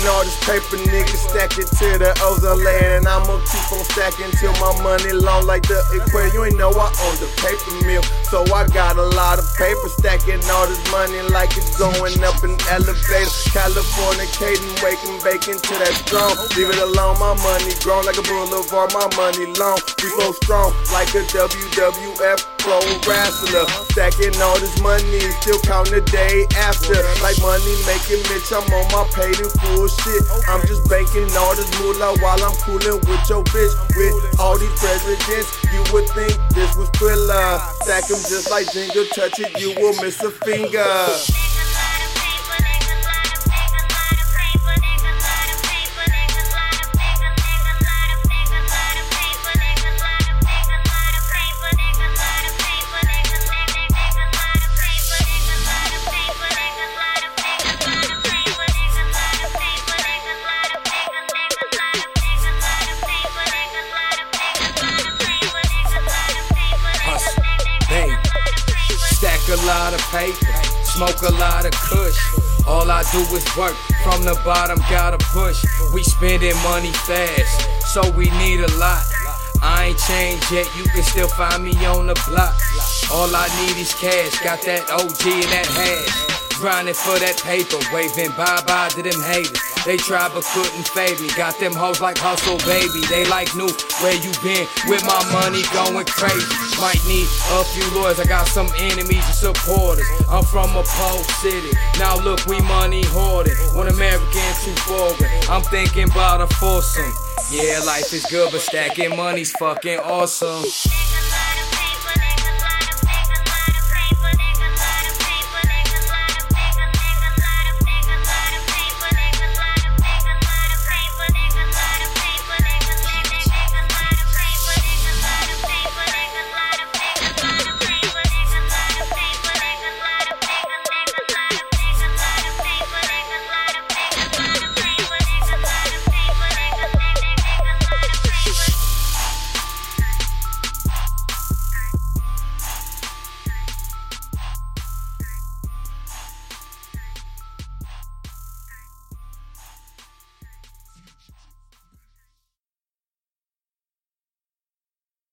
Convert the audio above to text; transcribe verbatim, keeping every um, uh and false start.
all this paper, nigga, stack it to the ozone layer. And I'ma keep on stacking till my money long like the equator. You ain't know I own the paper mill, so I got a lot of paper. Stacking all this money like it's going up an elevator. Californicating, waking, baking to that strong. Leave it alone, my money grown like a boulevard, my money long. We flow strong like a W W F pro wrestler. Stacking all this money, still count the day after. Like money making Mitch, I'm on my paid in full shit. I'm just baking all this moolah while I'm coolin' with your bitch. With all these presidents, you would think this was Thriller. Stack 'em just like Jenga, touch it, you will miss a finger. Stack a lot of paper, smoke a lot of kush. All I do is work, from the bottom gotta push. We spending money fast, so we need a lot. I ain't changed yet, you can still find me on the block. All I need is cash, got that O G and that hash. Grinding for that paper, waving bye-bye to them haters. They tried but couldn't fade me. Got them hoes like hustle, baby. They like new, where you been? With my money going crazy. Might need a few lawyers. I got some enemies and supporters. I'm from a poor city. Now look, we money hoarding. One American, two forward. I'm thinking about a foursome. Yeah, life is good, but stacking money's fucking awesome.